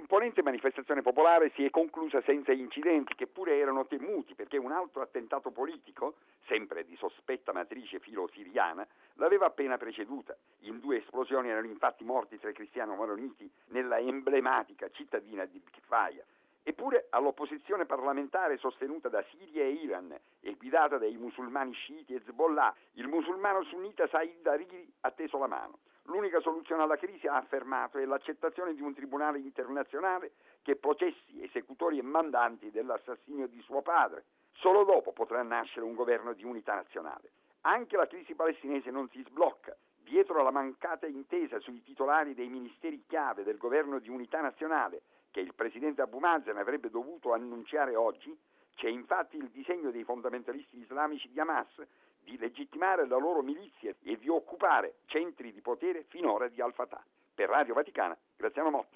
L'imponente manifestazione popolare si è conclusa senza incidenti, che pure erano temuti, perché un altro attentato politico, sempre di sospetta matrice filo-siriana, l'aveva appena preceduta. In 2 esplosioni erano infatti morti 3 cristiani maroniti nella emblematica cittadina di Kfaya. Eppure all'opposizione parlamentare sostenuta da Siria e Iran e guidata dai musulmani sciiti e Hezbollah, il musulmano sunnita Said Hariri ha teso la mano. L'unica soluzione alla crisi, ha affermato, è l'accettazione di un tribunale internazionale che processi esecutori e mandanti dell'assassinio di suo padre. Solo dopo potrà nascere un governo di unità nazionale. Anche la crisi palestinese non si sblocca. Dietro la mancata intesa sui titolari dei ministeri chiave del governo di unità nazionale, che il presidente Abu Mazen avrebbe dovuto annunciare oggi, c'è infatti il disegno dei fondamentalisti islamici di Hamas di legittimare la loro milizia e di occupare centri di potere finora di Al-Fatah. Per Radio Vaticana, Graziano Motta.